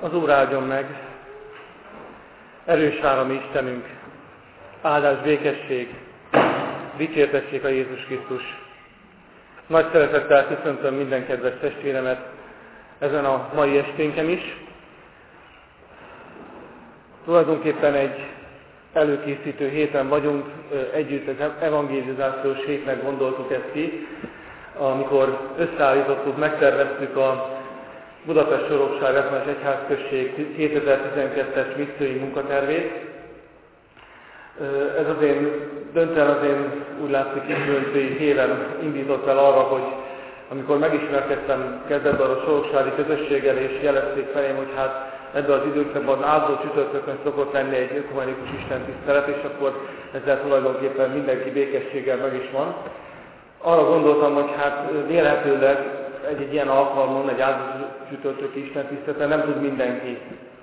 Az Úr áldjon meg, erős állami Istenünk, áldás, békesség, dicsértessék a Jézus Krisztus. Nagy szeretettel köszöntöm minden kedves testvéremet ezen a mai esténken is. Tulajdonképpen egy előkészítő héten vagyunk, együtt az evangélizációs hétnek gondoltuk ezt ki, amikor összeállítottuk, megterveztük a Budapest Sorokság Református Egyházközség 2012-es missziói munkatervét. Ez az én úgy látszik indulói hírem indított el arra, hogy amikor megismerkedtem kezdetben a soroksági közösséggel, és jelezték felém, hogy hát ebben az időkben áldó csütörtökön szokott lenni egy ökumenikus istentisztelet, és akkor ezzel tulajdonképpen mindenki békességgel meg is van. Arra gondoltam, hogy hát vélhetőleg egy ilyen alkalmon, egy áldó csütörtöki istentiszteleten nem tud mindenki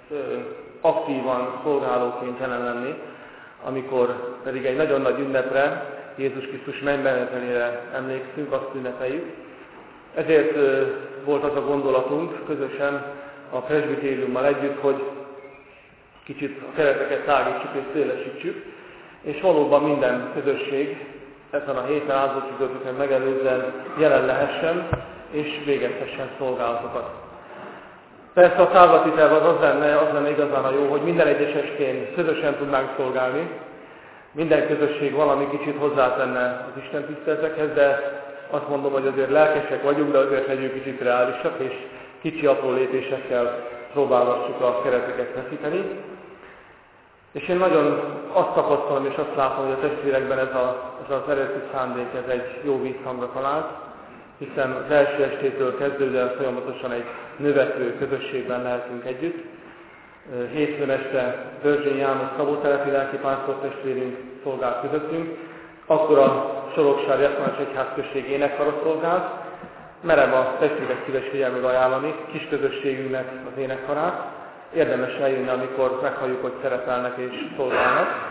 aktívan szolgálóként jelen lenni, amikor pedig egy nagyon nagy ünnepre, Jézus Krisztus mennybemenetelére emlékszünk, azt ünnepeljük. Ezért volt az a gondolatunk közösen a presbitériummal együtt, hogy kicsit a kereteket tágítsuk és szélesítsük, és valóban minden közösség ezen a héten áldó csütörtökön megelőzően jelen lehessen, és végezhessen szolgálatokat. Persze a távlati terv az lenne igazán a jó, hogy minden egyes estén közösen tudnánk szolgálni, minden közösség valami kicsit hozzátenne az istentiszteletekhez, de azt mondom, hogy azért lelkesek vagyunk, de azért legyünk kicsit reálisak, és kicsi apró lépésekkel próbálgassuk a kereteket feszíteni. És én nagyon azt tapasztalom és azt látom, hogy a testvérekben ez az eredeti szándék, ez egy jó vízhangra talált, hiszen az első estétől kezdődően folyamatosan egy növekvő közösségben lehetünk együtt. Hétfőn este Börzsény János Szabótelepi lelkipásztor testvérünk szolgált közöttünk, akkor a Soroksári Református Egyházközség énekkara szolgált. Merem a testvérek szíves figyelmét ajánlani kis közösségünknek az énekkarát. Érdemes eljönni, amikor meghalljuk, hogy szerepelnek és szolgálnak,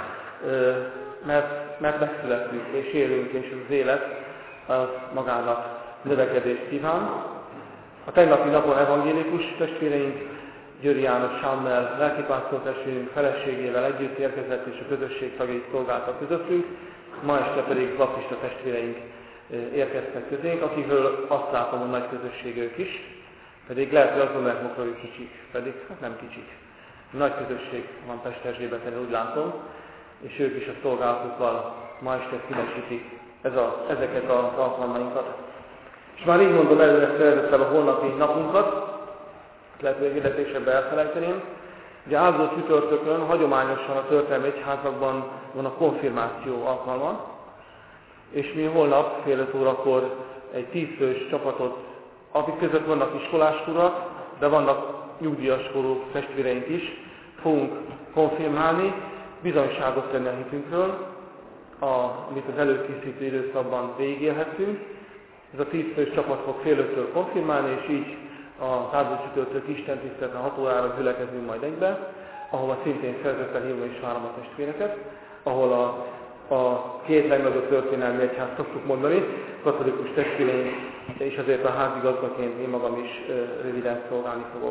mert megszülettünk és élünk, és az élet az magának növekedést kíván. A tegnapi napon evangélikus testvéreink, Győri János Sámmel lelkipásztor testvérünk feleségével együtt érkezett, és a közösség tagjait szolgáltak közöttünk. Ma este pedig baptista testvéreink érkeztek közénk, akikről azt látom, hogy nagy közösség ők is, pedig lehet, hogy azt gondolják, hogy kicsik, pedig hát nem kicsik. Nagy közösség van Pesterzsébeten, úgy látom, és ők is a szolgálatukkal ma este színesítik ezeket az alkalmainkat. És már így mondom, előre szerveztem a holnapi napunkat, lehet, hogy hirdetésebben elfelejteném. Ugye áldó csütörtökön hagyományosan a történelmi egyházakban van a konfirmáció alkalma, és mi holnap fél 5 órakor egy 10 fős csapatot, akik között vannak iskolásurak, de vannak nyugdíjas korú testvéreink is, fogunk konfirmálni, bizonyságot tenni a hitünkről, amit az előkészítő időszakban végigélhettünk. Ez a 10 fős csapat fog fél 5-től konfirmálni, és így az áldó csütörtök istentiszteleten 6 órára gyülekezünk majd egybe, ahova szintén szeretettel hívva is várom a testvéreket, ahol a két legnagyobb történelmi egyház szoktuk mondani, katolikus testvéreink, és azért a házigazdaként én magam is röviden szolgálni fogok.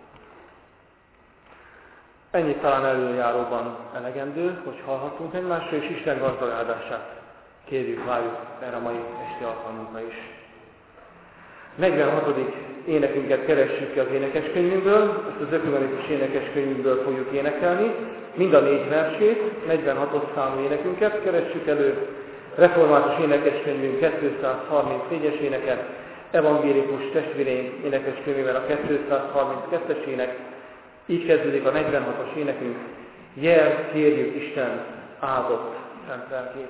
Ennyit talán előjáróban elegendő, hogy hallhatunk egymásra, és Isten gazdag áldását kérjük, várjuk erre a mai esti alkalmunkra is. 46. énekünket keressük ki az énekeskönyvünkből, ezt az ökumenikus énekeskönyvünkből fogjuk énekelni, mind a 4 versét, 46. számú énekünket, keressük elő református énekeskönyvünk 234-es éneket, evangélikus testvéreink énekeskönyvével a 232-es ének, így kezdődik a 46-os énekünk, jel, kérjük Isten áldott szent lelkét.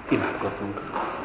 Imádkozzunk!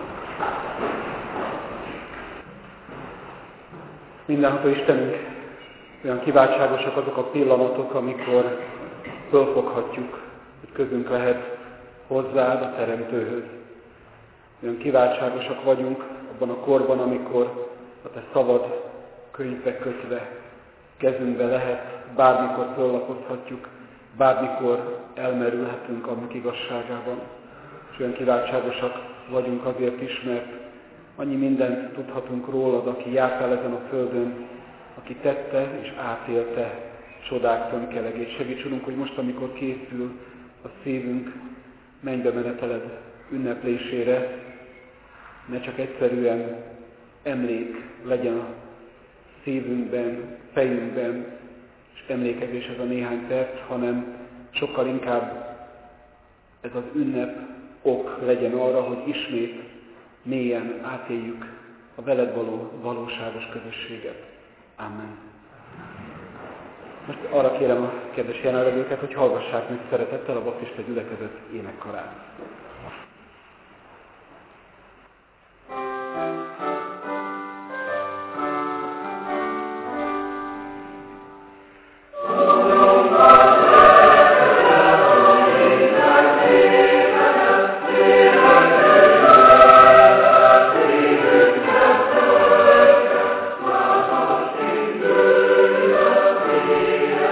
Mindenható Istenünk, olyan kiváltságosak azok a pillanatok, amikor fölfoghatjuk, hogy közünk lehet hozzád, a Teremtőhöz. Olyan kiváltságosak vagyunk abban a korban, amikor a te szavad könyvbe kötve kezünkbe lehet, bármikor föllapozhatjuk, bármikor elmerülhetünk annak igazságában. És olyan kiváltságosak vagyunk azért is, mert annyi mindent tudhatunk rólad, aki jártál ezen a földön, aki tette és átélte csodák tömkelegét. Segíts, Urunk, hogy most, amikor készül a szívünk mennybe meneteled ünneplésére, ne csak egyszerűen emlék legyen a szívünkben, fejünkben, és emlékezés ez a néhány perc, hanem sokkal inkább ez az ünnep ok legyen arra, hogy ismét mélyen átéljük a veled való valóságos közösséget. Amen. Most arra kérem a kedves jelenlevőket, hogy hallgassák meg szeretettel a baptista gyülekezet énekkarát.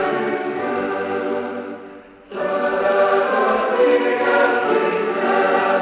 Amen.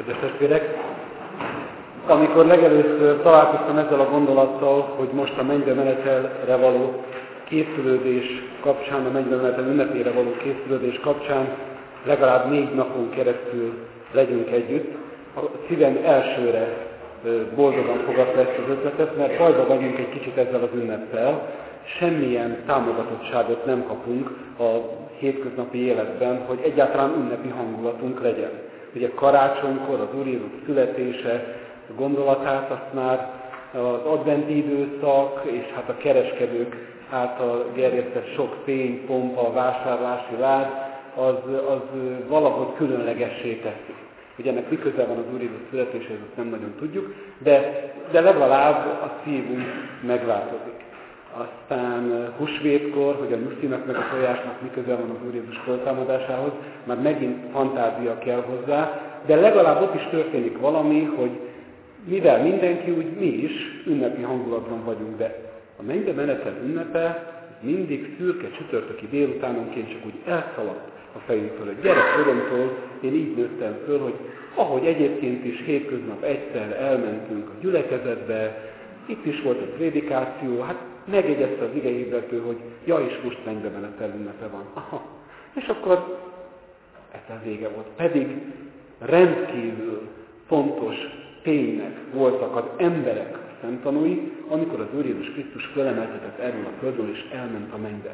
Kedves testvérek, amikor legelőször találkoztam ezzel a gondolattal, hogy most a mennybe menetelre való készülődés kapcsán, a mennybe menetel ünnepére való készülődés kapcsán legalább 4 napon keresztül legyünk együtt, a szívem elsőre boldogan fogadta ezt az ötletet, mert bajba vagyunk egy kicsit ezzel az ünneppel, semmilyen támogatottságot nem kapunk a hétköznapi életben, hogy egyáltalán ünnepi hangulatunk legyen. Ugye karácsonykor az Úr Jézus születése gondolatát azt már az adventi időszak és hát a kereskedők által gerjesztett sok fény, pompa, vásárlási láz, az valahogy különlegessé teszi. Ugye ennek mi közel van az Úr Jézus születéséhez, azt nem nagyon tudjuk, de legalább a szívünk megváltozik. Aztán húsvétkor, hogy a nyusztinak meg a tojásnak mi közel van az Úr Jézus föltámadásához, már megint fantázia kell hozzá, de legalább ott is történik valami, hogy mivel mindenki, úgy mi is ünnepi hangulatban vagyunk, de a mennybe menetel ünnepe mindig szürke csütörtöki délutánonként csak úgy elszaladt a fejünkről. Egy gyerekkoromtól én így nőttem föl, hogy ahogy egyébként is hétköznap egyszer elmentünk a gyülekezetbe, itt is volt egy prédikáció, hát megjegyezte az igehirdető, hogy ja, és most mennybe menetel ünnepe van. Aha. És akkor ezzel vége volt. Pedig rendkívül fontos ténynek voltak az emberek a szemtanúi, amikor az Úr Jézus Krisztus fölemeltetett erről a földről, és elment a mennybe.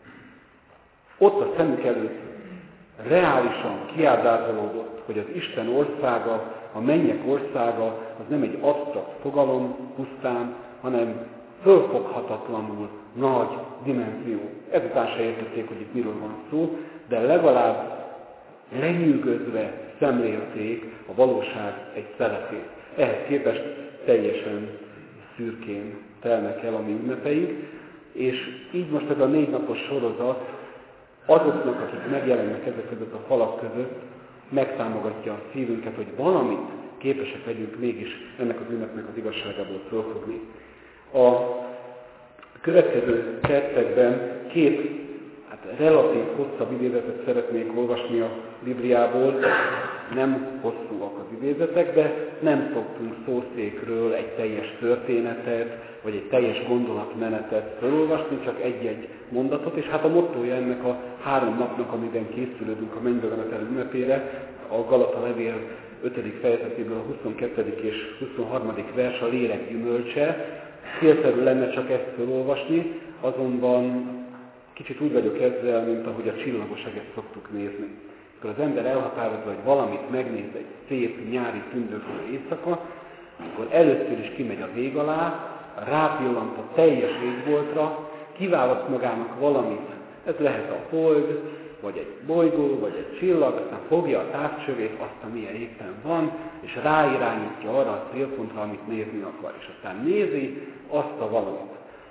Ott a szemük előtt reálisan kiábrázolódott, hogy az Isten országa, a mennyek országa, az nem egy absztrakt fogalom pusztán, hanem fölfoghatatlanul nagy dimenzió. Ezután se értették, hogy itt miről van szó, de legalább lenyűgözve szemlélték a valóság egy szeletét. Ehhez képest teljesen szürkén telnek el a mi ünnepeink, és így most ez a 4 napos sorozat azoknak, akik megjelennek ezek között a falak között, megtámogatja a szívünket, hogy valamit képesek legyünk mégis ennek az ünnepnek az igazságából fölfogni. A következő percekben 2 relatív hosszabb idézetet szeretnék olvasni a Bibliából. Nem hosszúak az idézetek, de nem szoktunk szószékről egy teljes történetet, vagy egy teljes gondolatmenetet felolvasni, csak egy-egy mondatot, és hát a mottója ennek a 3 napnak, amiben készülődünk a mennybe menetel ünnepére, a Galata levél 5. fejezetéből a 22. és 23. vers a lélek gyümölcse. Célszerű lenne csak ezt felolvasni, azonban kicsit úgy vagyok ezzel, mint ahogy a csillagoseget szoktuk nézni. Amikor az ember elhatározza, hogy valamit megnéz egy szép nyári tündöklő éjszaka, akkor először is kimegy az ég alá, rápillant a teljes égboltra, kiválaszt magának valamit. Ez lehet a hold, vagy egy bolygó, vagy egy csillag, aztán fogja a távcsövét, azt, amilyen éppen van, és ráirányítja arra a célpontra, amit nézni akar. És aztán nézi azt a valamit.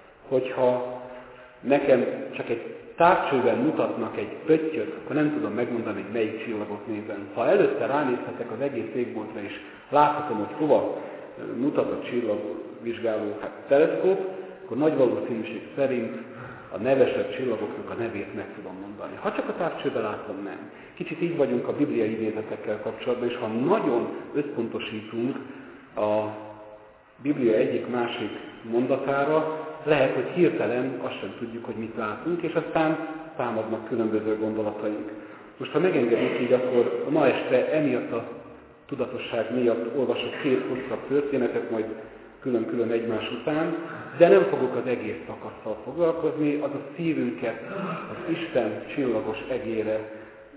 Hogyha nekem csak egy távcsőben mutatnak egy pöttyöt, akkor nem tudom megmondani, hogy melyik csillagot nézem. Ha előtte ránézhetek az egész égboltra, és láthatom, hogy hova mutat a csillagvizsgáló teleszkóp, akkor nagy valószínűség szerint a nevesebb csillagoknak a nevét meg tudom mondani. Ha csak a távcsőben látom, nem. Kicsit így vagyunk a bibliai idézetekkel kapcsolatban, és ha nagyon összpontosítunk a Biblia egyik-másik mondatára, lehet, hogy hirtelen azt sem tudjuk, hogy mit látunk, és aztán támadnak különböző gondolataink. Most, ha megengedik így, akkor ma este emiatt a tudatosság miatt olvasok 2 hosszabb történetet, majd külön-külön egymás után, de nem fogok az egész szakasszal foglalkozni, az a szívünket az Isten csillagos egére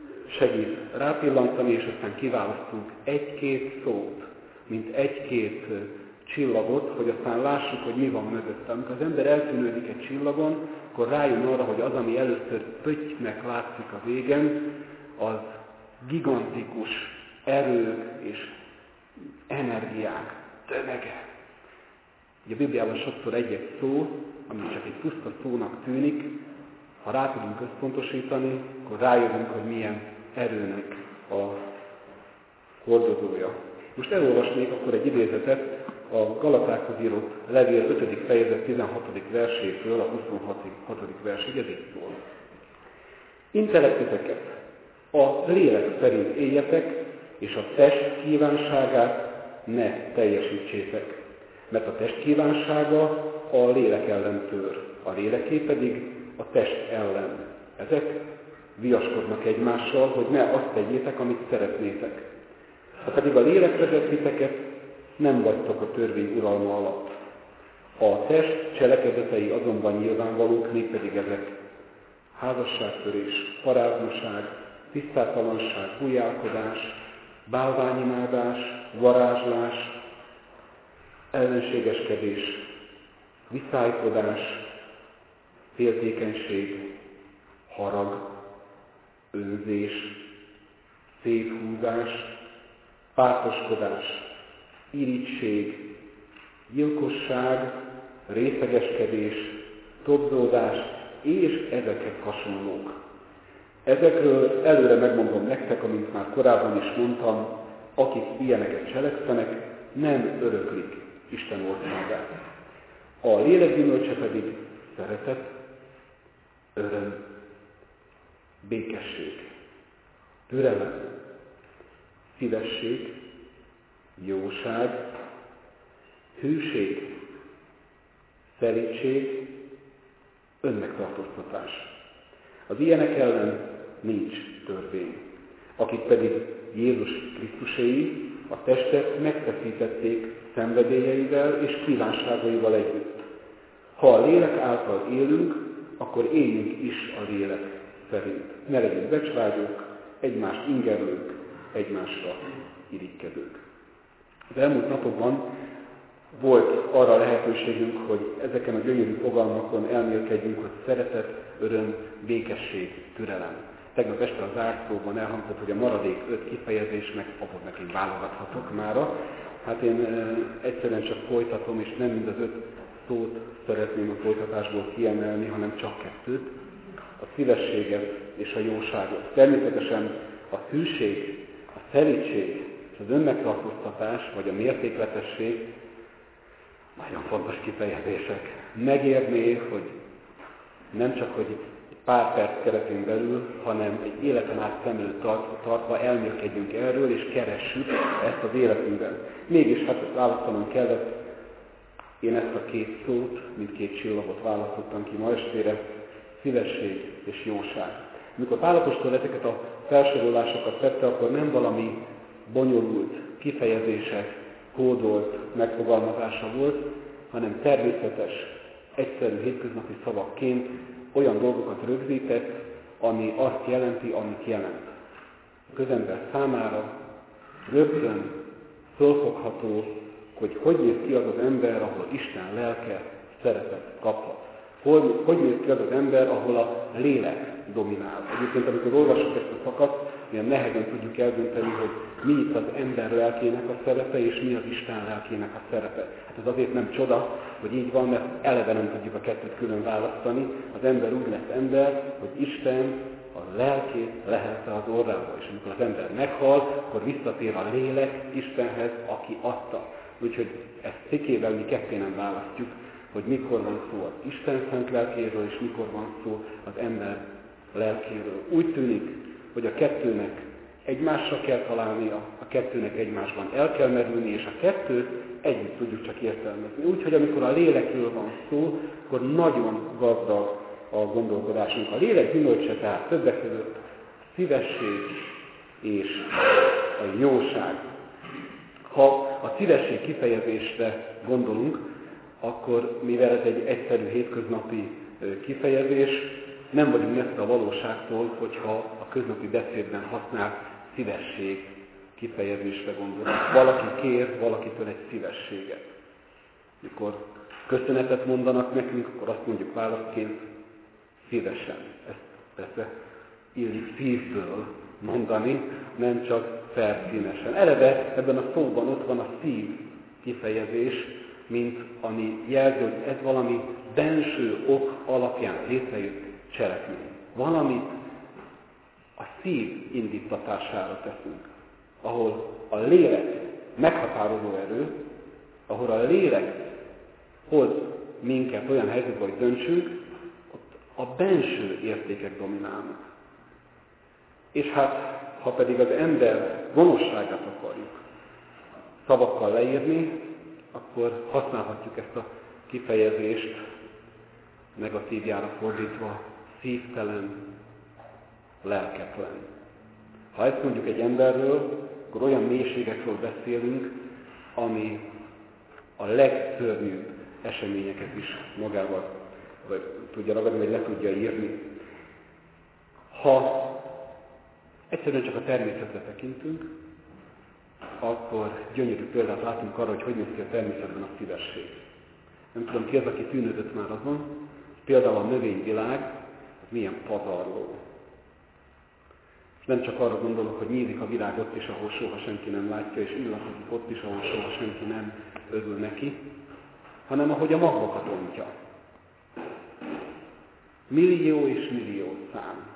segít rápillantani, és aztán kiválasztunk 1-2 szót, mint 1-2 csillagot, hogy aztán lássuk, hogy mi van mögötte. Amikor az ember eltűnődik egy csillagon, akkor rájön arra, hogy az, ami először pöttynek látszik a végen, az gigantikus erők és energiák tömege. Ugye a Bibliában sokszor egy-egy szó, ami csak egy puszta szónak tűnik, ha rá tudunk összpontosítani, akkor rájövünk, hogy milyen erőnek a hordozója. Most elolvasnék akkor egy idézetet a Galatákhoz írott levél 5. fejezet 16. versétől a 26. versig, ez így szól. Intelektiteket a lélek szerint éljetek, és a test kívánságát ne teljesítsétek. Mert a test kívánsága a lélek ellen tör, a léleké pedig a test ellen. Ezek viaskodnak egymással, hogy ne azt tegyétek, amit szeretnétek. Ha pedig a lélek vezet titeket, nem vagytok a törvény uralma alatt. A test cselekedetei azonban nyilvánvalók, mégpedig ezek: házasságtörés, paráznaság, tisztátalanság, bujálkodás, bálványimádás, varázslás, ellenségeskedés, viszálykodás, féltékenység, harag, önzés, széthúzás, pártoskodás, irigység, gyilkosság, részegeskedés, tobzódás és ezekhez hasonlók. Ezekről előre megmondom nektek, amint már korábban is mondtam, akik ilyeneket cselekszenek, nem öröklik Isten országát. A lélek gyümölcse pedig szeretet, öröm, békesség, türelem, szívesség, jóság, hűség, szelídség, önmegtartóztatás. Az ilyenek ellen nincs törvény. Akik pedig Jézus Krisztuséi, a testet megfeszítették szenvedélyeivel és kívánságaival együtt. Ha a lélek által élünk, akkor éljünk is a lélek szerint. Ne legyünk becsvágyók, egymást ingerlők, egymásra irigykedők. Az elmúlt napokban volt arra lehetőségünk, hogy ezeken a gyönyörű fogalmakon elmélkedjünk, hogy szeretet, öröm, békesség, türelem. Tegnap este az zárszóban elhangzott, hogy a maradék 5 kifejezésnek, abban nekünk válogathatok mára. Hát én egyszerűen csak folytatom, és nem mind az 5 szót szeretném a folytatásból kiemelni, hanem csak 2. A szívességet és a jóságot. Természetesen a hűség, a szelídség és az önmegtartóztatás, vagy a mértékletesség nagyon fontos kifejezések. Megérné, hogy nem csak, hogy egy pár perc keretén belül, hanem egy életen át szem előtt tartva elmélkedjünk erről, és keressük ezt az életünkben. Mégis hát választanom kellett, én ezt a 2 szót, mindkét csillagot választottam ki ma estére, szívesség és jóság. Amikor Pál apostol ezeket a felsorolásokat tette, akkor nem valami bonyolult kifejezések, kódolt megfogalmazása volt, hanem természetes, egyszerű, hétköznapi szavakként olyan dolgokat rögzített, ami azt jelenti, amit jelent. A közember számára rögtön fölfogható, hogy néz ki az az ember, ahol Isten lelke szeretet kaphat. Hogy néz ki az az ember, ahol a lélek dominál. Egyébként, amikor olvasok ezt a szakaszt, ilyen nehezen tudjuk eldönteni, hogy mi itt az ember lelkének a szerepe, és mi az Isten lelkének a szerepe. Hát ez azért nem csoda, hogy így van, mert eleve nem tudjuk a 2 külön választani. Az ember úgy lesz ember, hogy Isten a lelkét lehelte az orrába. És amikor az ember meghal, akkor visszatér a lélek Istenhez, aki adta. Úgyhogy ezt cikkében mi ketté nem választjuk, hogy mikor van szó az Isten szent lelkéről, és mikor van szó az ember lelkéről. Úgy tűnik, hogy a 2-nek egymásra kell találnia, a 2-nek egymásban el kell merülni, és a 2-t együtt tudjuk csak értelmezni. Úgyhogy amikor a lélekről van szó, akkor nagyon gazdag a gondolkodásunk. A lélek gyümölcse tehát többek között szívesség és a jóság. Ha a szívesség kifejezésre gondolunk, akkor mivel ez egy egyszerű hétköznapi kifejezés, nem vagyunk messze a valóságtól, hogyha a köznapi beszédben használt szívesség kifejezésre gondolunk. Valaki kér valakitől egy szívességet. Mikor köszönetet mondanak nekünk, akkor azt mondjuk válaszként szívesen. Ezt persze illik szívből mondani, nem csak felszínesen. Eleve ebben a szóban ott van a szív kifejezés, mint ami jelzi, hogy ez valami benső ok alapján létrejött cselekmény. Valamit a szív indítatására teszünk, ahol a lélek meghatározó erő, ahol a lélek hoz minket olyan helyzetbe, hogy döntsünk, ott a benső értékek dominálnak. És hát, Ha pedig az ember gonoszságát akarjuk szavakkal leírni, akkor használhatjuk ezt a kifejezést negatívjára fordítva, szívtelen, lelketlen. Ha ezt mondjuk egy emberről, akkor olyan mélységekről beszélünk, ami a legszörnyűbb eseményeket is magával tudja ragadni, vagy le tudja írni. Ha egyszerűen csak a természetre tekintünk, akkor gyönyörű példát látunk arra, hogy néz ki a természetben a szívesség. Nem tudom, ki az, aki tűnődött már azon. Például a növényvilág, az milyen pazarló. És nem csak arra gondolok, hogy nyílik a világ ott is, ahol soha senki nem látja, és illatozik ott is, ahol soha senki nem örül neki, hanem ahogy a magvakat ontja. Millió és millió szám.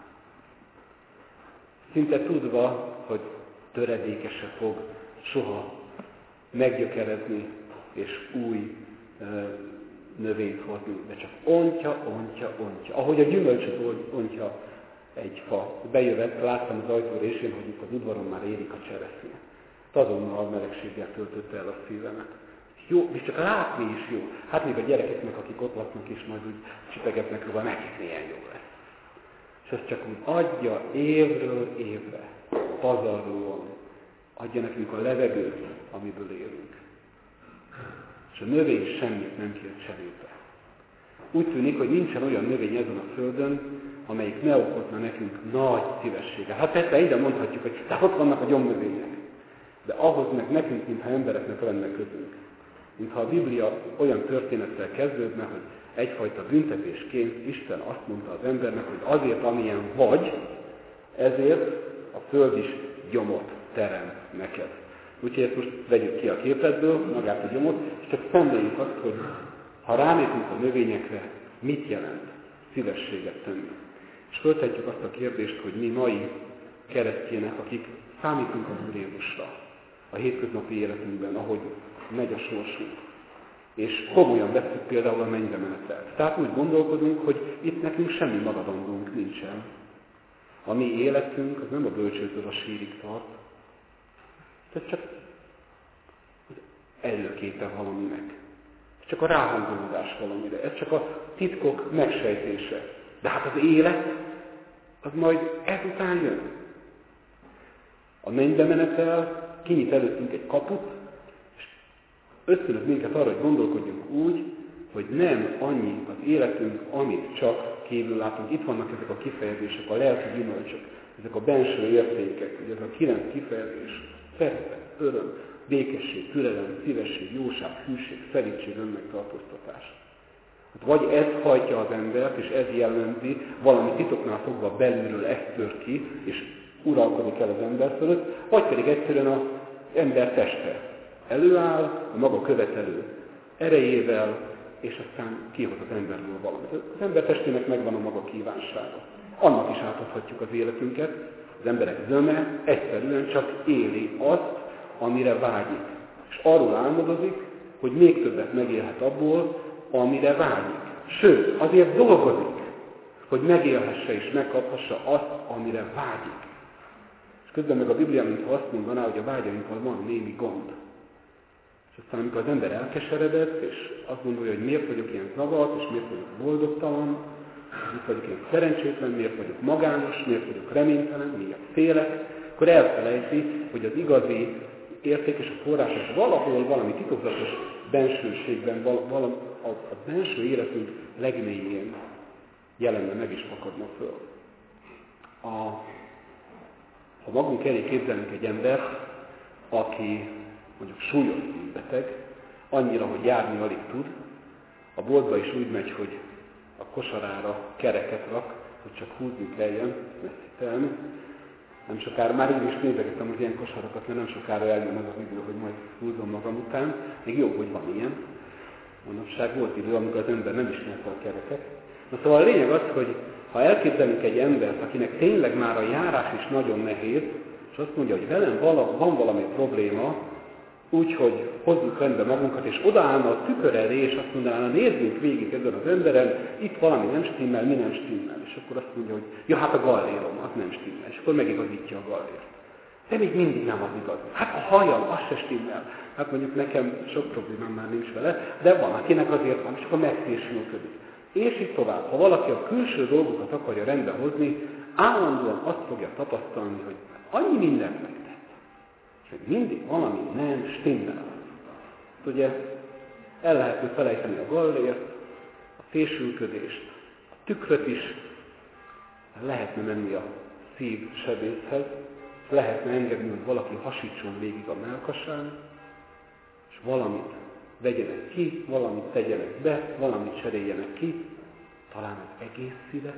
Szinte tudva, hogy töredéke se fog soha meggyökerezni és új növényt hozni, de csak ontja. Ahogy a gyümölcsöt ontja egy fa. Bejövett, láttam az ajtó résén, hogy itt az udvaron már érik a cseresznye. Azonnal melegséggel töltötte el a szívemet. Jó, és csak látni is jó. Hát még a gyerekeknek, akik ott laknak is, majd úgy csipegetnek róla, nekik milyen jó lesz. És ezt csak úgy adja évről évre, pazarlóan. Adja nekünk a levegőt, amiből élünk. És a növény semmit nem kér cserébe. Úgy tűnik, hogy nincsen olyan növény ezen a földön, amelyik ne okozna nekünk nagy szívességet. Hát persze ide mondhatjuk, hogy ott vannak a gyomnövények. De ahhoz meg nekünk, mintha embereknek lenne közünk. Mintha a Biblia olyan történettel kezdődne, hogy egyfajta büntetésként Isten azt mondta az embernek, hogy azért, amilyen vagy, ezért a föld is gyomot teremt neked. Úgyhogy ezt most vegyük ki a képletből, magát a gyomot, és csak szemléljük azt, hogy ha ránézünk a növényekre, mit jelent szívességet tenni. És föltetjük azt a kérdést, hogy mi mai keresztjének, akik számítunk az Úr Jézusra a hétköznapi életünkben, ahogy megy a sorsunk. És komolyan vesszük például a mennybe menetelt. Tehát úgy gondolkodunk, hogy itt nekünk semmi maradandónk nincsen. A mi életünk az nem a bölcsőtől a sírig tart. Ez csak az előképe valaminek. Ez csak a ráhangolódás valamire. Ez csak a titkok megsejtése. De hát az élet, az majd ezután jön. A mennybe menetel kinyit előttünk egy kaput, és ösztönöz minket arra, hogy gondolkodjunk úgy, hogy nem annyi az életünk, amit csak kívül látunk. Itt vannak ezek a kifejezések, a lelki gyümölcsök, ezek a benső értékek, ugye ez a 9 kifejezés, szeretet, öröm, békesség, türelem, szívesség, jóság, hűség, szelídség, önmegtartóztatás. Hát vagy ez hajtja az embert, és ez jellemzi, valami titoknál fogva belülről ezt tör ki, és uralkodik el az ember fölött, vagy pedig egyszerűen az ember teste előáll, a maga követelő erejével, és aztán kihoz az emberből valamit. Az ember testének megvan a maga kívánsága. Annak is átadhatjuk az életünket. Az emberek zöme egyszerűen csak éli azt, amire vágyik. És arról álmodozik, hogy még többet megélhet abból, amire vágyik. Sőt, azért dolgozik, hogy megélhesse és megkaphassa azt, amire vágyik. És közben meg a Biblia, mintha azt mondaná, hogy a vágyainkkal van némi gond. És aztán, amikor az ember elkeseredett, és azt gondolja, hogy miért vagyok ilyen zavart, és miért vagyok boldogtalan, miért vagyok ilyen szerencsétlen, miért vagyok magányos, miért vagyok reménytelen, miért félek, akkor elfelejti, hogy az igazi érték és a forrás valahol valami titokzatos bensőségben, a benső életünk legmélyén jelenne meg is fakadna föl. Ha magunk elé képzelünk egy embert, aki mondjuk súlyos beteg, annyira, hogy járni alig tud, a boltba is úgy megy, hogy a kosarára kereket rak, hogy csak húzni kelljen, messzítelni. Nem sokára, már én is nézegettem az ilyen kosarakat, mert nem sokára eljön az az idő, hogy majd húzom magam után. Még jó, hogy van ilyen. Manapság volt idő, amikor az ember nem ismerte a kereket. Na szóval a lényeg az, hogy ha elképzelünk egy embert, akinek tényleg már a járás is nagyon nehéz, és azt mondja, hogy velem van valami probléma, úgyhogy hozzuk rendbe magunkat, és odaállna a tükör elé, és azt mondaná, nézzünk végig ezen az emberen, itt valami nem stimmel, mi nem stimmel. És akkor azt mondja, hogy ja, hát a gallérom, az nem stimmel. És akkor megigazítja a gallért. de még mindig nem az igaz. Hát a hajam, az se stimmel. Hát mondjuk nekem sok problémám már nincs vele, de van, akinek azért van, és akkor megfésülködik. És így tovább. Ha valaki a külső dolgokat akarja rendbe hozni, állandóan azt fogja tapasztalni, hogy annyi mindent megtett, és hogy mindig valami nem stimmel. Ugye el lehetne felejteni a gallért, a fésülködést, a tükröt is, lehetne menni a szívsebészhez, lehetne engedni, hogy valaki hasítson végig a mellkasán, és valamit vegyenek ki, valamit tegyenek be, valamit cseréljenek ki, talán az egész szívet,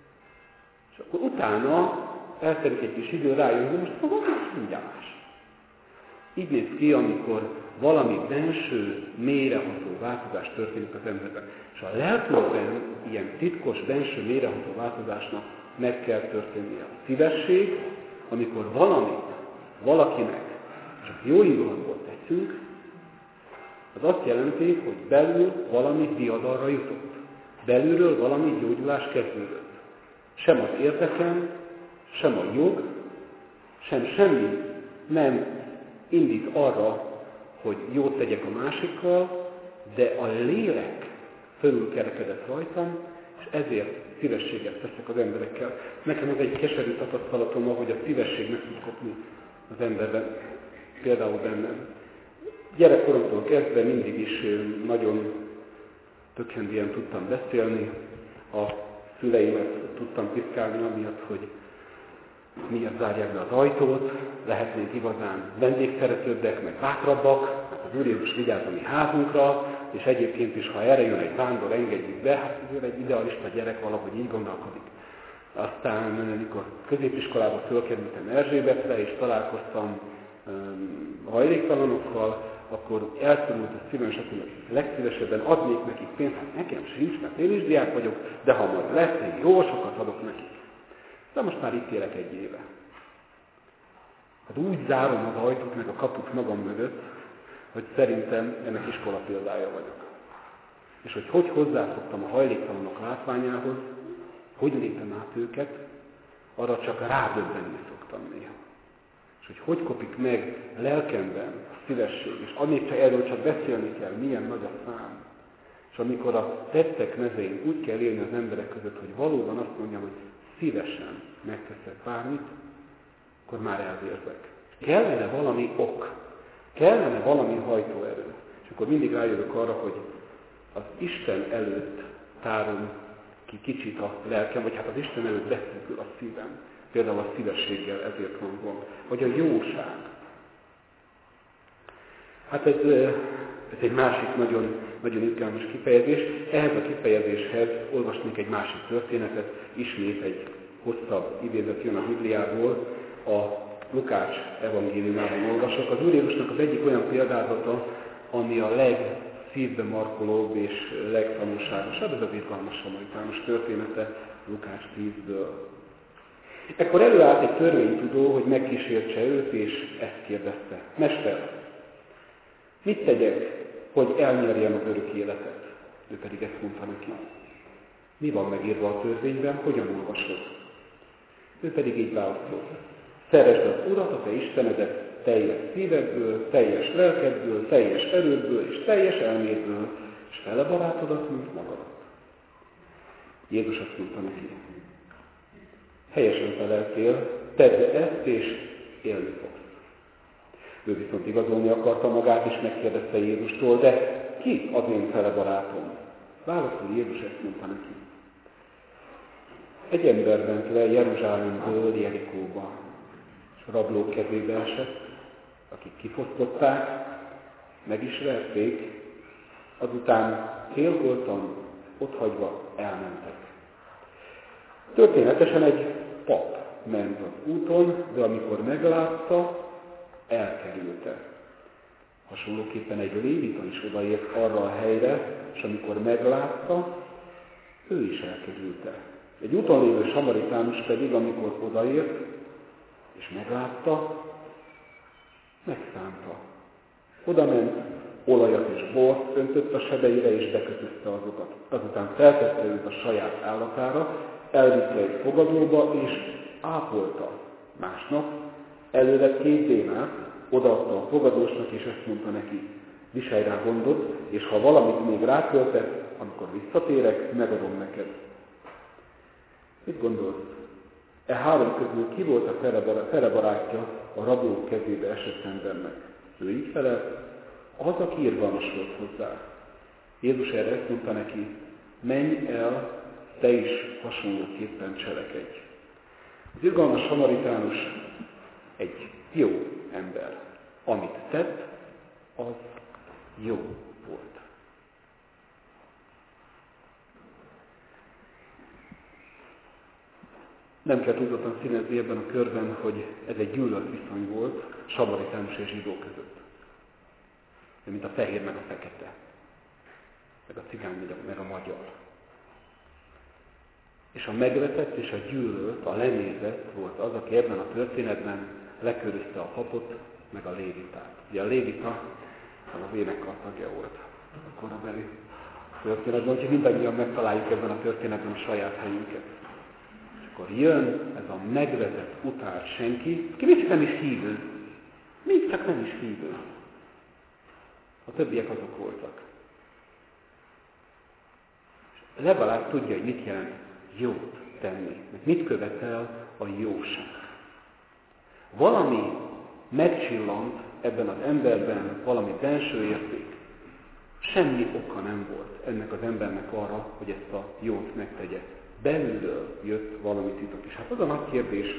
és akkor utána eltelik egy kis idő, rájön, hogy most mindjárt más. Így néz ki, amikor valami benső, mélyreható változás történik az emberben. És a lelkünkben ilyen titkos, benső, mélyreható változásnak meg kell történnie. A szívesség, amikor valamit valakinek csak jó indulatból teszünk, az azt jelenti, hogy belül valami diadalra jutott. Belülről valami gyógyulás kezdődött. Sem az érdekem, sem a jog, sem semmi nem indít arra, hogy jót tegyek a másikkal, de a lélek fölülkerekedett rajtam, és ezért szívességet teszek az emberekkel. Nekem az egy keserű tapasztalatom, ahogy a szívesség meg tud kopni az emberben, például bennem. Gyerekkoromtól kezdve mindig is nagyon tökhendien tudtam beszélni, a szüleimet tudtam piszkálni amiatt, hogy miért zárják be az ajtót, lehetnénk igazán vendégszeretőbbek, meg bátrabbak, mert az Úr Jézus vigyáz a mi házunkra, és egyébként is, ha erre jön egy vándor, engedjük be, hát azért egy idealista gyerek valahogy így gondolkodik. Aztán, amikor középiskolába fölkerültem Erzsébetre, és találkoztam hajléktalanokkal, akkor elszorult a szívem, és azt mondom, hogy legszívesebben adnék nekik pénzt, hát nekem sincs, mert én is diák vagyok, de ha majd lesz, én jó sokat adok nekik. De most már itt élek egy éve. Hát úgy zárom az ajtót, meg a kaput magam mögött, hogy szerintem ennek iskola példája vagyok. És hogy hozzászoktam a hajléktalanok látványához, hogy lépem át őket, arra csak rádöbbenni szoktam néha. És hogy kopik meg lelkemben a szívesség, és amíg erről csak beszélni kell, milyen nagy a szám. És amikor a tettek mezején úgy kell élni az emberek között, hogy valóban azt mondjam, hogy szívesen megteszek bármit, akkor már elvérzek. Kellene valami ok, kellene valami hajtóerő. És akkor mindig rájövök arra, hogy az Isten előtt tárom ki kicsit a lelkem, vagy hát az Isten előtt beszűkül a szívem. Például a szívességgel ezért van gond. Vagy a jóság. Hát ez egy másik nagyon, nagyon izgalmas kifejezés. Ehhez a kifejezéshez olvasnék egy másik történetet, ismét egy hosszabb idézet jön a Bibliából, a Lukács evangéliumában olvasok. Az Úr Jézusnak az egyik olyan példázata, ami a legszívbe markolóbb és legtanulságosabb, ez az izgalmas samaritános története Lukács 10-ből. Ekkor előállt egy törvénytudó, hogy megkísértse őt, és ezt kérdezte. Mester, mit tegyek, hogy elnyerjem az örök életet? Ő pedig ezt mondta neki. Mi van megírva a törvényben, hogyan olvasod? Ő pedig így válaszolt. Szeresd az Urat, a te Istenedet teljes szívedből, teljes lelkedből, teljes erődből és teljes elmédből, és fele barátodat, mint magadat. Jézus azt mondta neki. Helyesen feleltél, tedd ezt, és élni fogsz. Ő viszont igazolni akarta magát, és megkérdezte Jézustól, de ki az én fele barátom? Válaszul Jézus ezt mondta neki. Egy ember ment le Jeruzsálemből Jerikóba, és rablók kezébe esett, akik kifosztották, meg is verték, azután félholtan, otthagyva elmentek. Történetesen egy pap ment az úton, de amikor meglátta, elkerülte. Hasonlóképpen egy lévita is odaért arra a helyre, és amikor meglátta, ő is elkerülte. Egy úton lévő samaritánus pedig, amikor odaért, és meglátta, megszánta. Oda ment, olajat és bort öntött a sebeire, és bekötözte azokat. Azután feltette őt a saját állatára, elvitte egy fogadóba, és ápolta. Másnap Elővett 2 dénárt, odaadta a fogadósnak, és ezt mondta neki, viselj rá gondot, és ha valamit még ráköltesz, amikor visszatérek, megadom neked. Mit gondolsz? E 3 közül ki volt a fele barátja a rablók kezébe esett embernek? Ő így felelt, az, aki irgalmas volt hozzá. Jézus erre ezt mondta neki, menj el, te is hasonlóképpen cselekedj. Az irgalmas samaritánus egy jó ember. Amit tett, az jó volt. Nem kell túlzottan színezni ebben a körben, hogy ez egy gyűlöletviszony volt samaritánus és zsidó között. De mint a fehér meg a fekete, meg a cigány meg a magyar. És a megvetett és a gyűlölt, a lenézett volt az, aki ebben a történetben lekörözte a papot, meg a lévitát. Ugye a lévita az énekkar tagja volt a korabeli történetben, úgyhogy mindannyian megtaláljuk ebben a történetben a saját helyünket. És akkor jön ez a megvetett, utált senki, aki még csak nem is hívő. Még csak nem is hívő. A többiek azok voltak. És legalább tudja, hogy mit jelent jót tenni. Mert mit követel a jóság. Valami megcsillant ebben az emberben, valami benső érték. Semmi oka nem volt ennek az embernek arra, hogy ezt a jót megtegye. Belülről jött valami titok. És hát az a nagy kérdés,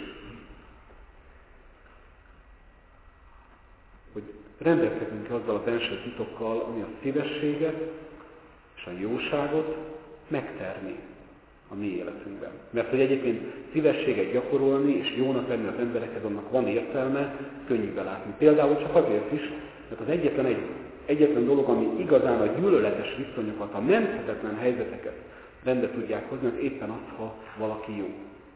hogy rendelkezünk azzal a benső titokkal, ami a szívességet és a jóságot megtermi a mi életünkben. Mert hogy egyébként szívességet gyakorolni és jónak lenni az emberekhez, annak van értelme, könnyű belátni. Például csak azért is, mert az egyetlen dolog, ami igazán a gyűlöletes viszonyokat, a menthetetlen helyzeteket rendbe tudják hozni, az éppen az, ha valaki jó.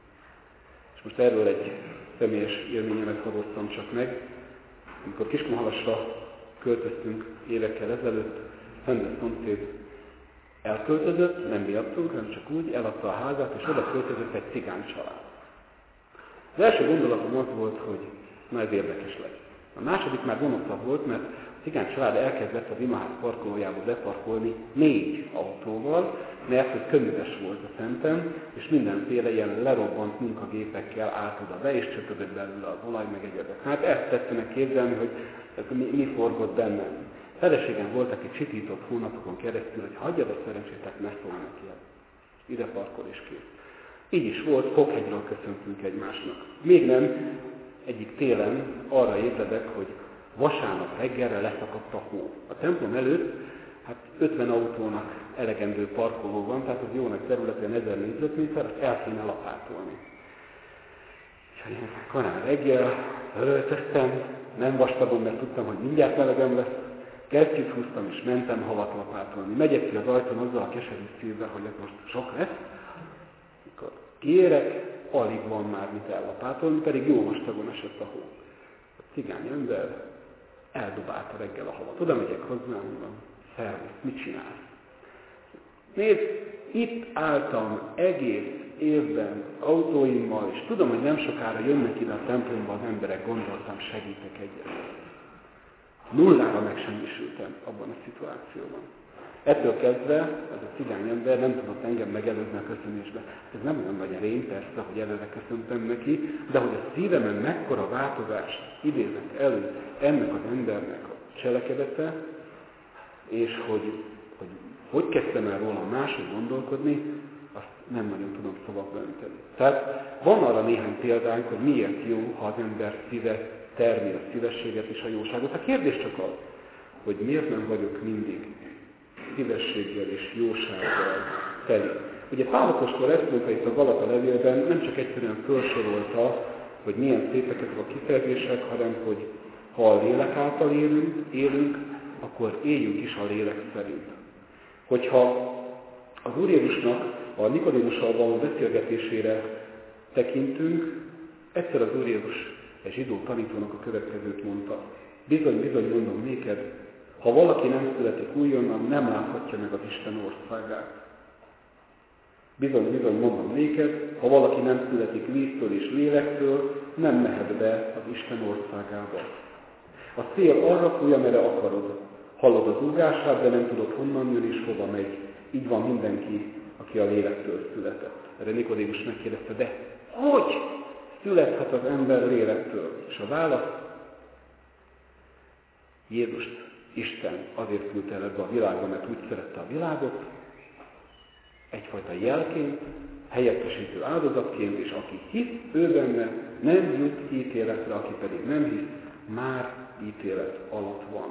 És most erről egy személyes élményemet hoztam csak meg. Amikor Kiskunhalasra költöztünk évekkel ezelőtt, szemben szomszéd elköltözött, nem miattunk, hanem csak úgy, eladta a házát, és oda költözött egy cigány család. Az első gondolatom az volt, hogy na ez érdekes lesz. A második már gonoszabb volt, mert a cigány család elkezdett az imaház parkolójába beparkolni 4 autóval, mert hogy könyves volt a szemten, és mindenféle ilyen lerobbant munkagépekkel állt oda be, és csöpögött belőle az olaj, meg egyebek. Hát ezt tetszene képzelni, hogy mi forgott bennem. Feleségem volt, aki csitított hónapokon keresztül, hogy hagyjad a szerencsétek, ne szólj neki el. Ide parkol és kész. Így is volt, Fokhegyről köszöntünk egymásnak. Még nem, egyik télen arra ébredek, hogy vasárnap reggelre leszakadt a hó. A templom előtt 50 autónak elegendő parkoló van, tehát az jó nagy területen 1000 négyzetméter, azt el kéne lapátolni. És én korán reggel öltöztem, nem vastagon, mert tudtam, hogy mindjárt melegem lesz, kesztyűt húztam és mentem havat lapátolni. Megyek ki az ajtón azzal a keserű szívvel, hogy ez most sok lesz. Mikor kiérek, alig van már mit ellapátolni, pedig jó vastagon esett a hó. A cigány ember eldobálta reggel a havat. Oda megyek hozzá, mondom, szervusz, mit csinálsz? Nézd, itt álltam egész évben autóimmal, és tudom, hogy nem sokára jönnek ide a templomba az emberek, gondoltam, segítek egyet. Nullára megsemmisültem abban a szituációban. Ettől kezdve ez a cigány ember nem tudott engem megelőzni a köszönésbe. Ez nem olyan nagy erény, persze, hogy előre köszöntem neki, de hogy a szívemen mekkora változást idézett elő ennek az embernek a cselekedete, és hogy kezdtem el róla máshogy gondolkodni, azt nem nagyon tudom szavakba önteni. Tehát van arra néhány példánk, hogy miért jó, ha az ember szíve termi a szívességet és a jóságot. A kérdés csak az, hogy miért nem vagyok mindig szívességgel és jósággal teli. Ugye Pál apostol ezt mondta itt a Galata levélben, nem csak egyszerűen felsorolta, hogy milyen szépek ezek a kifejezések, hanem hogy ha a lélek által élünk, akkor éljünk is a lélek szerint. Hogyha az Úr Jézusnak a Nikodémussal való beszélgetésére tekintünk, egyszer az Úr Jézus egy zsidó tanítónak a következőt mondta. Bizony, bizony mondom néked, ha valaki nem születik újonnan, nem láthatja meg az Isten országát. Bizony, bizony mondom néked, ha valaki nem születik víztől és lélektől, nem mehet be az Isten országába. A szél arra fúj, amerre akarod. Hallod az zúgását, de nem tudod honnan jön és hova megy. Így van mindenki, aki a lélektől született. Erre Nikodémus megkérdezte, de hogy születhet az ember lélektől? És a válasz, Jézust Isten azért küldte el ebbe a világba, mert úgy szerette a világot, egyfajta jelként, helyettesítő áldozatként, és aki hisz ő benne, nem jut ítéletre, aki pedig nem hisz, már ítélet alatt van.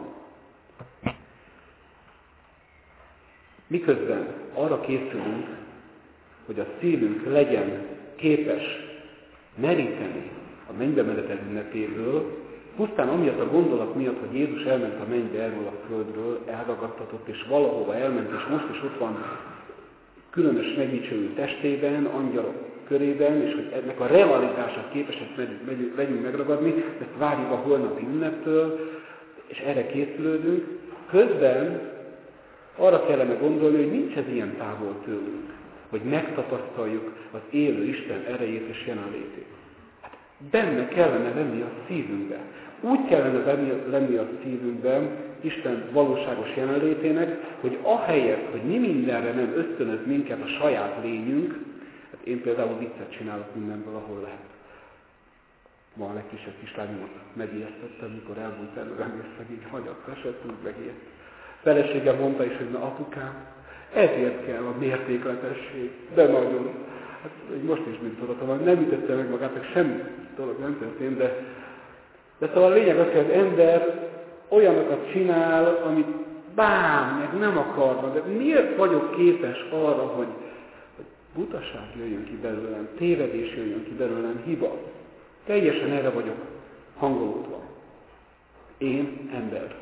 Miközben arra készülünk, hogy a szívünk legyen képes meríteni a mennybe menetel ünnepéből, pusztán amiatt a gondolat miatt, hogy Jézus elment a mennybe erről a földről, elragadtatott, és valahova elment, és most is ott van különös megdicsőlő testében, angyalok körében, és hogy ennek a realitását képesek legyünk megragadni, ezt várjuk a holnapi ünneptől, és erre készülődünk. Közben arra kellene gondolni, hogy nincs ez ilyen távol tőlünk, hogy megtapasztaljuk az élő Isten erejét és jelenlétét. Hát benne kellene lenni a szívünkben. Úgy kellene lenni a szívünkben Isten valóságos jelenlétének, hogy ahelyett, hogy mi mindenre nem ösztönöz minket a saját lényünk, hát én például viccet csinálok mindenből, ahol lehet. Ma a legkisebb kislányomat megijesztettem, mikor elbújt előrem, és szegény hagyat esett, úgy megijedt. Feleségem mondta is, hogy na apukám, ezért kell a mértékletesség, de nagyon. Hát most is mint tudatom, nem ütötte meg magát, meg semmi dolog nem történt, de szóval a lényeg az, hogy az ember olyanokat csinál, amit bám, meg nem akarna, de miért vagyok képes arra, hogy butaság jöjjön ki belőlem, tévedés jöjjön ki belőlem, hiba. Teljesen erre vagyok hangolódva. Én ember.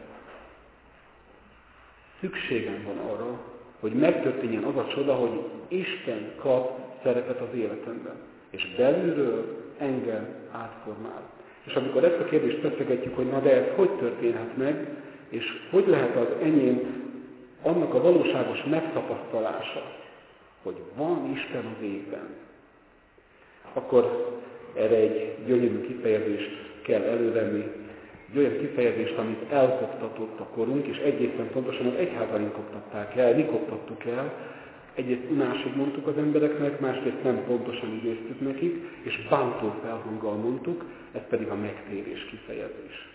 Szükségem van arra, hogy megtörténjen az a csoda, hogy Isten kap szerepet az életemben, és belülről engem átformál. És amikor ezt a kérdést feszegetjük, hogy na de ez hogy történhet meg, és hogy lehet az enyém annak a valóságos megtapasztalása, hogy van Isten az égben, akkor erre egy gyönyörű kifejezést kell elővenni, egy olyan kifejezést, amit elkoptatott a korunk, és egészen pontosan az egyházaink koptatták el, mi koptattuk el. Egyrészt unásig mondtuk az embereknek, másrészt nem pontosan idéztük nekik, és bántó felhanggal mondtuk, ez pedig a megtérés kifejezés.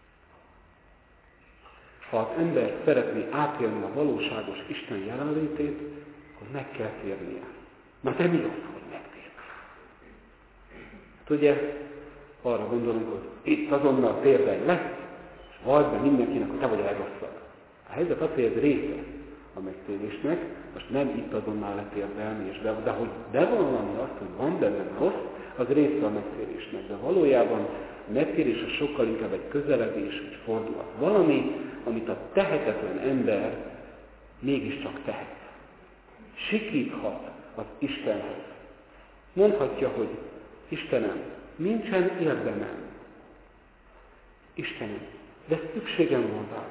Ha az ember szeretné átélni a valóságos Isten jelenlétét, akkor meg kell térnie. Na de mi az, hogy megtérni? Hát ugye arra gondolunk, hogy itt azonnal térdelj le, és vald be mindenkinek, hogy te vagy a legrosszabb. A helyzet az, hogy ez része a megtérésnek, most nem itt azonnal letérdelni, de hogy bevallani azt, hogy van bennem rossz, az része a megtérésnek. De valójában a megtérés az sokkal inkább egy közeledés, egy fordulat. Valami, amit a tehetetlen ember mégiscsak tehet. Sikíthat az Istenhez. Mondhatja, hogy Istenem, nincsen érdemem. Istenem, de szükségem van rád.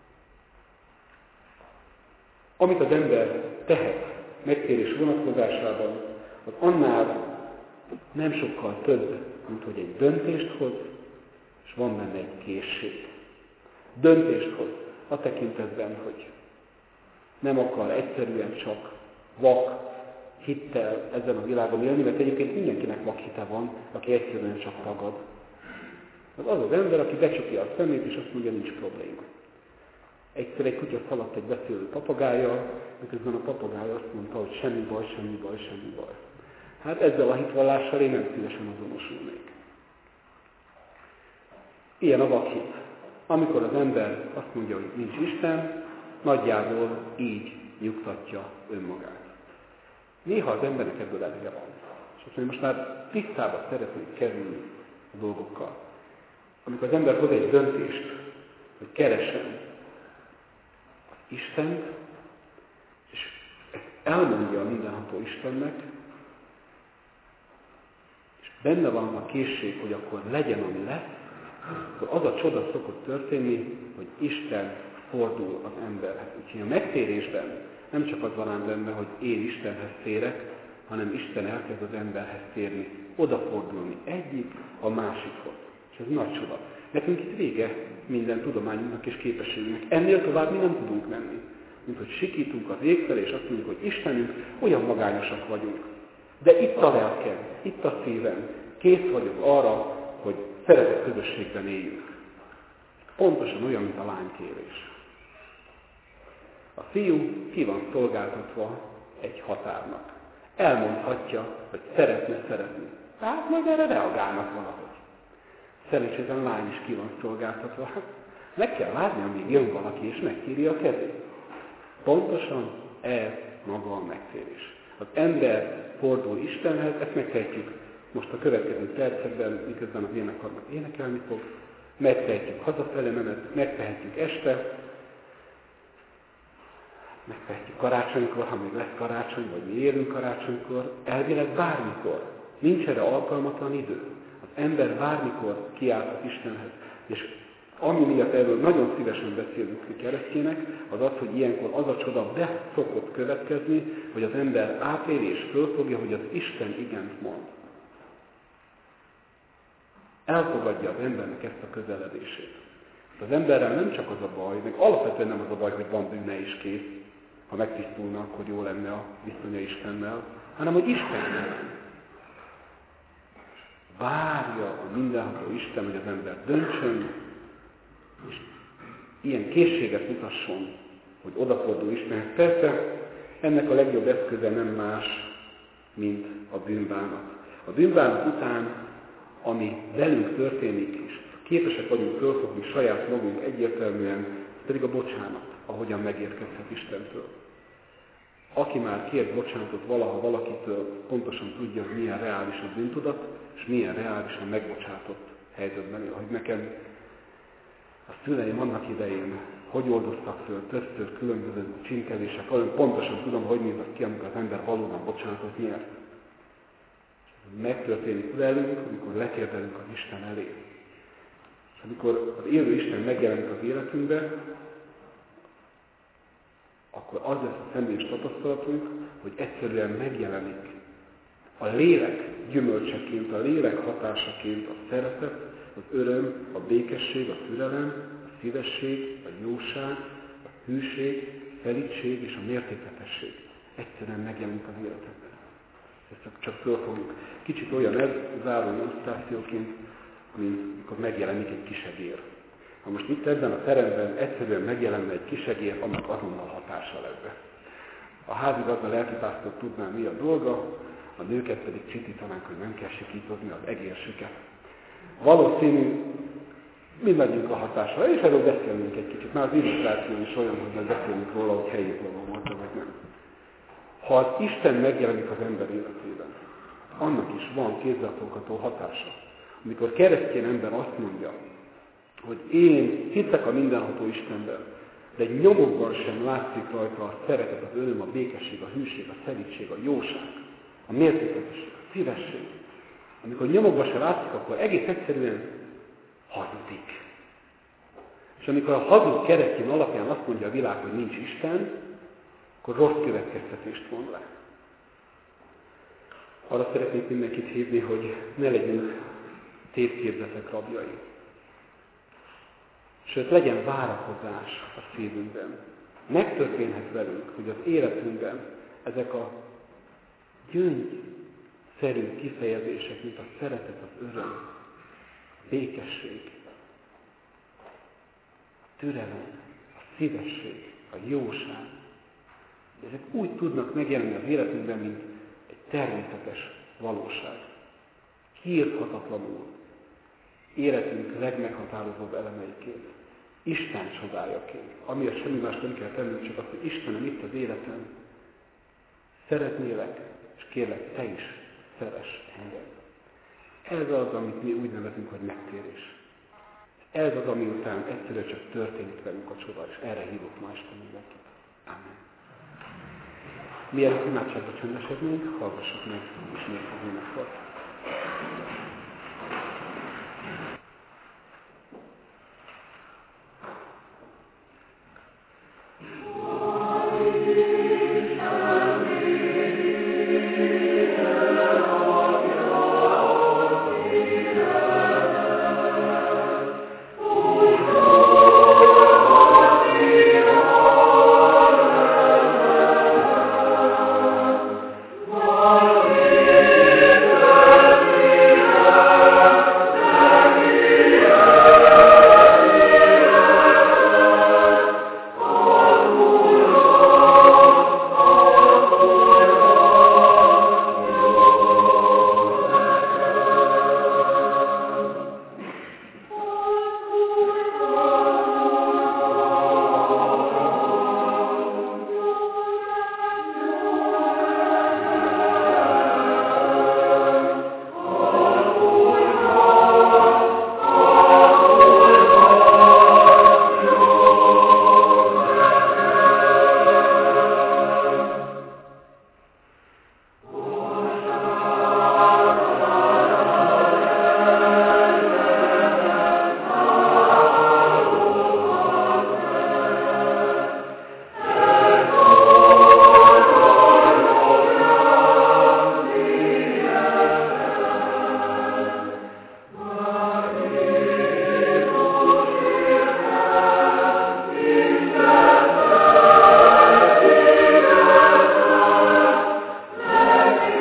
Amit az ember tehet megtérés vonatkozásában, az annál nem sokkal több, mint hogy egy döntést hoz, és van benne egy készség. Döntést hoz a tekintetben, hogy nem akar egyszerűen csak vak hittel ezen a világon élni, mert egyébként mindenkinek vak hite van, aki egyszerűen csak tagad. Az ember, aki becsukja a szemét, és azt mondja, nincs probléma. Egyszer egy kutya szaladt egy beszélő papagájjal, miközben a papagáj azt mondta, hogy semmi baj, semmi baj, semmi baj. Hát ezzel a hitvallással én nem szívesen azonosulnék. Ilyen a vakhit. Amikor az ember azt mondja, hogy nincs Isten, nagyjából így nyugtatja önmagát. Néha az embernek ebből elege van. És azt mondja, most már tisztába szeretnék kerülni a dolgokkal. Amikor az ember hoz egy döntést, hogy keresen az Istent, és ezt elmondja a mindenható Istennek, és benne van a készség, hogy akkor legyen, ami lesz, akkor az a csoda szokott történni, hogy Isten fordul az emberhez. Úgyhogy a megtérésben nem csak az van ám benne, hogy én Istenhez térek, hanem Isten elkezd az emberhez térni odafordulni egyik a másikhoz. És ez nagy csoda. Nekünk itt vége minden tudományunknak és képességünknek. Ennél tovább mi nem tudunk menni. Mint hogy sikítunk az ég felé, és azt mondjuk, hogy Istenünk, olyan magányosak vagyunk. De itt a lelkem, itt a szívem, kész vagyok arra, hogy szeretett közösségben éljünk. Pontosan olyan, mint a lánykérés. A fiú ki van szolgáltatva egy határnak. Elmondhatja, hogy szeretne szeretni. Tehát majd erre reagálnak valahogy. Szerencsétlen lány is ki van szolgáltatva. Meg kell várni, amíg jön valaki és megkéri a kezét. Pontosan ez maga a megtérés. Az ember fordul Istenhez, ezt megtehetjük most a következő percekben, miközben az énekarnak énekelni fog. Megtehetjük hazafele menet, megtehetjük este, megtehetjük karácsonykor, ha még lesz karácsony, vagy mi élünk karácsonykor, elvileg bármikor. Nincs erre alkalmatlan idő. Az ember bármikor kiállt Istenhez. És ami miatt erről nagyon szívesen beszélünk mi keresztjének, az az, hogy ilyenkor az a csoda be szokott következni, hogy az ember átéri és fölfogja, hogy az Isten igent mond. Elfogadja az embernek ezt a közeledését. Az emberrel nem csak az a baj, meg alapvetően nem az a baj, hogy van bűne is kész, ha megtisztulna, akkor jó lenne a viszonya Istennel, hanem hogy Istennel. Várja a mindenható Isten, hogy az ember döntsön, és ilyen készséget mutasson, hogy odafordul Istenhez. Persze, ennek a legjobb eszköze nem más, mint a bűnbánat. A bűnbánat után, ami velünk történik, és képesek vagyunk fölfogni saját magunk egyértelműen, pedig a bocsánat, ahogyan megérkezhet Istentől. Aki már kért bocsánatot valaha valakitől, pontosan tudja, hogy milyen reális a bűntudat, és milyen reálisan megbocsátott helyzetben él. Hogy nekem a szüleim annak idején hogy oldoztak föl többször különböző csinkezések, olyan pontosan tudom, hogy nézett ki, amikor az ember valóban bocsánatot nyert. Megtörténik velünk, amikor letérdelünk az Isten elé. És amikor az élő Isten megjelenik az életünkbe, akkor az lesz a személyes tapasztalatunk, hogy egyszerűen megjelenik a lélek gyümölcseként, a lélek hatásaként a szeretet, az öröm, a békesség, a türelem, a szívesség, a jóság, a hűség, a felítség és a mértékletesség. Egyszerűen megjelenik az életünkben. Ezt csak fölfogjuk. Kicsit olyan ez, záró illusztrációként, mint amikor megjelenik egy kisegér. Ha most itt ebben a teremben egyszerűen megjelenne egy kisegér, annak azonnal hatása lenne. A házigazda lelkipásztor tudná, mi a dolga, a nőket pedig csitítanánk, hogy nem kell sikítozni az egérsüket. Valószínű, mi megyünk a hatásra, és erről beszélünk egy kicsit. Már az illusztráció is olyan, hogy meg beszélünk róla, hogy helyét való volt, vagy nem. Ha az Isten megjelenik az ember életében, annak is van kézzelfogható hatása. Amikor keresztény ember azt mondja, hogy én hiszek a mindenható Istenben, de egy nyomokban sem látszik rajta a szeretet, az öröm, a békesség, a hűség, a szelídség, a jóság, a mértékletesség, a szívesség. Amikor nyomokban sem látszik, akkor egész egyszerűen hazudik. És amikor a hazug keresztény alapján azt mondja a világ, hogy nincs Isten, akkor rossz következtetést von le. Arra szeretnék mindenkit hívni, hogy ne legyünk tévképzetek rabjai. Sőt, legyen várakozás a szívünkben. Megtörténhet velünk, hogy az életünkben ezek a gyöngyszerű kifejezések, mint a szeretet, az öröm, a békesség, a türelem, a szívesség, a jóság, ezek úgy tudnak megjelenni az életünkben, mint egy természetes valóság. Kiírthatatlanul, életünk legmeghatározóbb elemeiként, Isten csodájaként, amiért semmi más nem kell tennünk, csak azt, hogy Istenem, itt az életem, szeretnélek, és kérlek, te is szeress engem. Ez az, amit mi úgy nevezünk, hogy megtérés. Ez az, ami után egyszerűen csak történik velünk a csoda, és erre hívott ma este mindenkit. Amen. Mielőtt imádságba csöndesednénk, hallgassuk meg ismét az énekkort.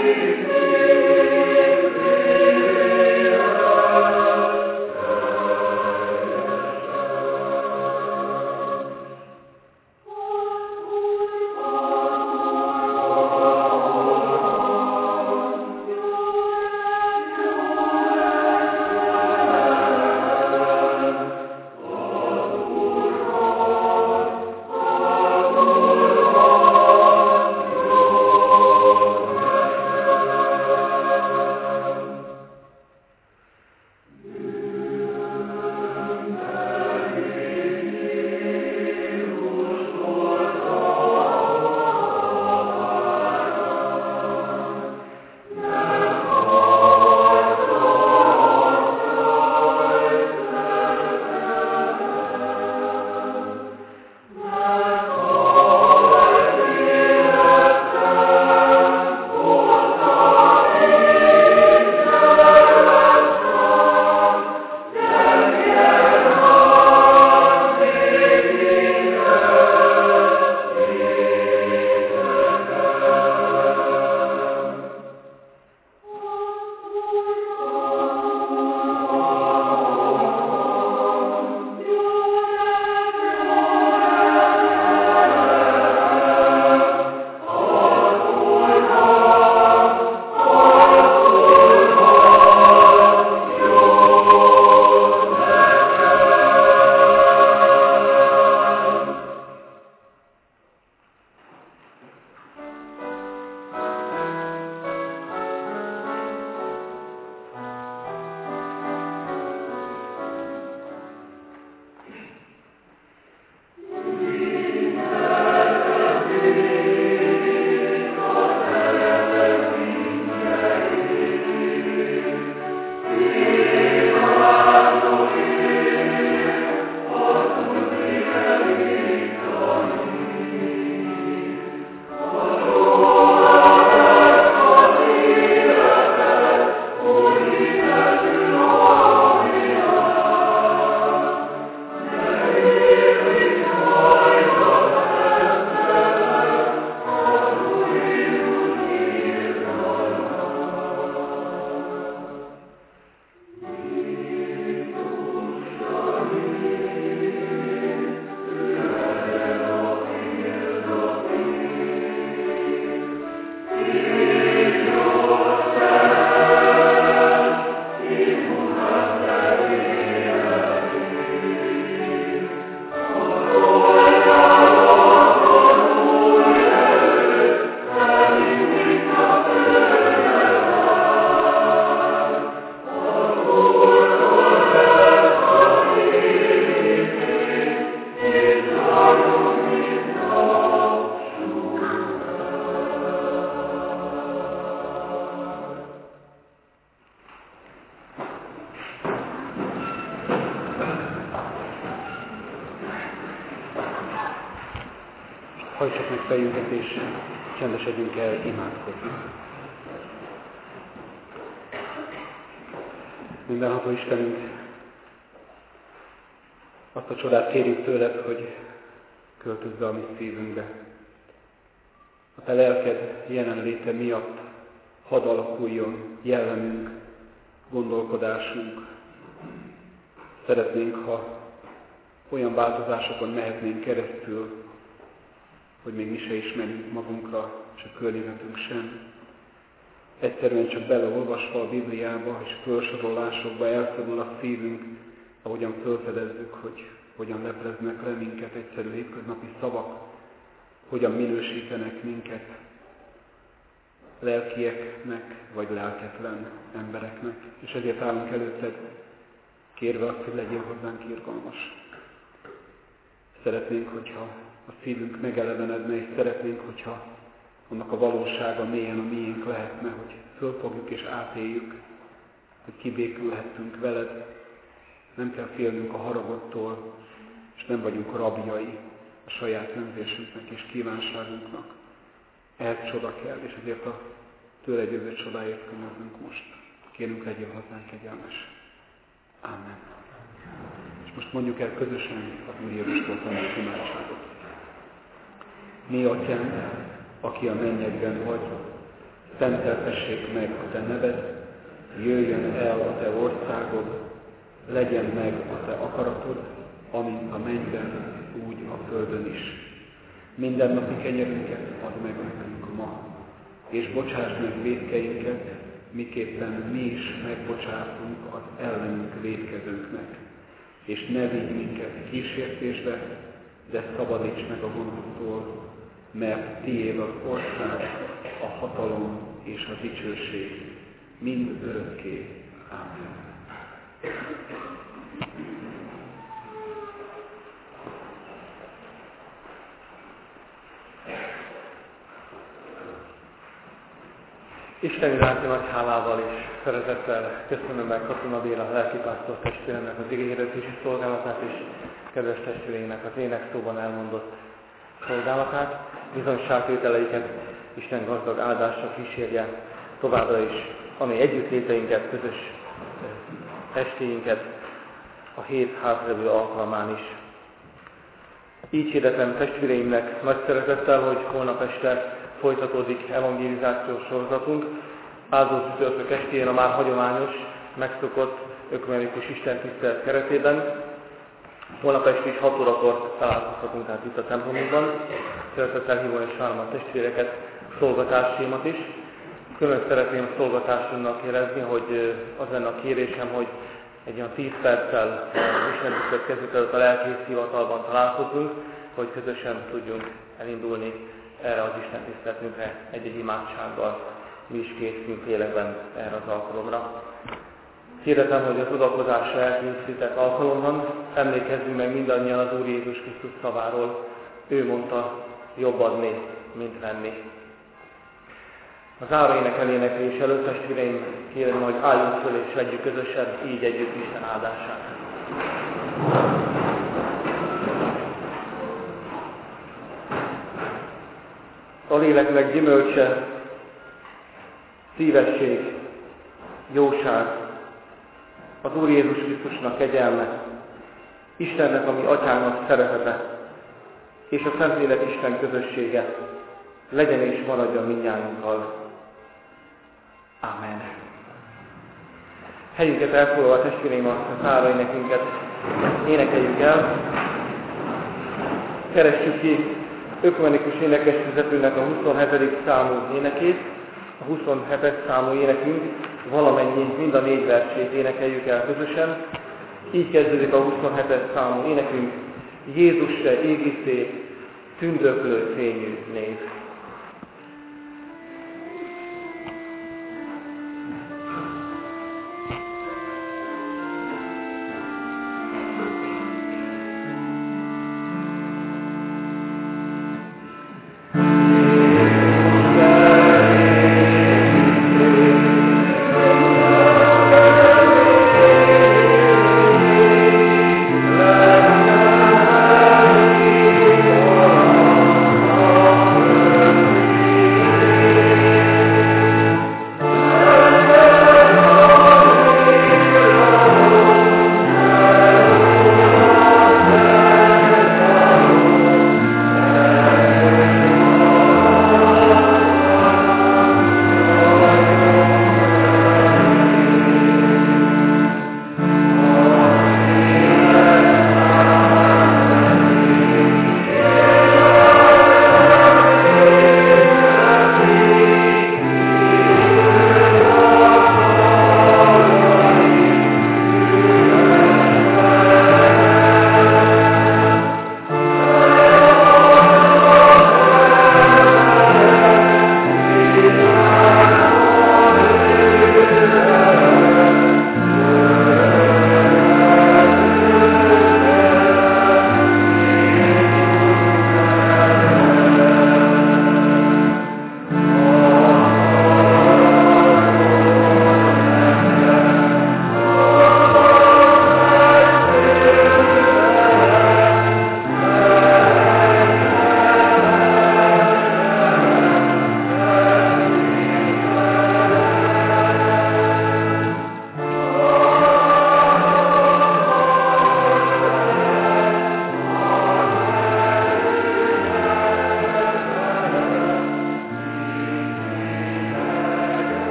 hajtsuk meg fejünket, és csendesedjünk el imádkozni. Mindenható Istenünk, azt a csodát kérjük tőled, hogy költözz be a mi szívünkbe. A te lelked jelenléte miatt hadd alakuljon jellemünk, gondolkodásunk. Szeretnénk, ha olyan változásokon mehetnénk keresztül, hogy még mi se ismerjük magunkra, és a környezetünk sem. Egyszerűen csak beleolvasva a Bibliába és felsorolásokba elszorul a szívünk, ahogyan felfedezzük, hogy hogyan lepleznek le minket egyszerű hétköznapi szavak, hogyan minősítenek minket lelkieknek vagy lelketlen embereknek. És ezért állunk előtted, kérve azt, hogy legyél hozzánk irgalmas. Szeretnénk, hogyha a szívünk megelevenedne, és szeretnénk, hogyha annak a valósága mélyen a miénk lehetne, hogy fölfogjuk és átéljük, hogy kibékülhettünk veled, nem kell félnünk a haragodtól, és nem vagyunk rabjai a saját önzésünknek és kívánságunknak. Ehhez csoda kell, és ezért a tőled jövő csodáért könyörgünk most. Kérünk, legyél hozzánk kegyelmes. Amen. És most mondjuk el közösen az Úr Jézustól tanult imádságot. Mi, Atyánk, aki a mennyekben vagy, szenteltessék meg a Te neved, jöjjön el a Te országod, legyen meg a Te akaratod, amint a mennyben, úgy a földön is. Mindennapi kenyerünket add meg nekünk ma, és bocsáss meg vétkeinket, miképpen mi is megbocsátunk az ellenünk vétkezőknek. És ne vigy minket kísértésbe, de szabadíts meg a gonosztól, mert Tiéd az ország, a hatalom és a dicsőség mind örökké. Ámen. Isten iránti nagy hálával és szeretettel köszönöm meg Katona Béla lelkipásztor testvéremnek az igényhirdetői szolgálatát és kedves testvéreinknek az énekszóban elmondott szolgálatát. Bizonyságtételeiket Isten gazdag áldásra kísérje továbbra is, ami együttléteinket, közös estéinket a hét hátralevő alkalmán is. Így hirdetem testvéreimnek nagy szeretettel, hogy holnap este folytatódik evangelizációs sorozatunk. Áldott csütörtök estén a már hagyományos, megszokott ökumenikus istentisztelet keretében. Holnap este is 6 órakor találkozhatunk tehát itt a templomunkban. Szeretettel hívom és várom a testvéreket, szolgatásaimat is. Külön szeretném szolgatásunknak érezni, hogy az lenne a kérésem, hogy egy olyan 10 perccel istentisztelet kezdet előtt a lelkész hivatalban találkozunk, hogy közösen tudjunk elindulni erre az istentiszteletünkre egy-egy imádsággal. Mi is készülünk lélekben erre az alkalomra. Hirdetem, hogy az odakozásra elkészített alkalomban emlékezzünk meg mindannyian az Úr Jézus Krisztus szaváról. Ő mondta, jobb adni, mint venni. Az záróénekel éneklés előtt, testvéreim, kérem, hogy álljunk föl és vegyük közösen így együtt Isten áldását. A léleknek gyümölcse, szívesség, jóság, az Úr Jézus Krisztusnak kegyelme, Istennek, ami Atyának szeretete, és a Szentlélek Isten közössége legyen és maradjon mindnyájunkkal. Amen. Helyünket elfoglalva, testvéreim, a záróénekünket énekeljük el. Keressük ki ökumenikus énekesvezetőnek a 27. számú énekét. A 27. számú énekünk valamennyi, mind a 4 versét énekeljük el közösen. Így kezdődik a 27. számú énekünk. Jézus se égi szép, tündöklő fényű név.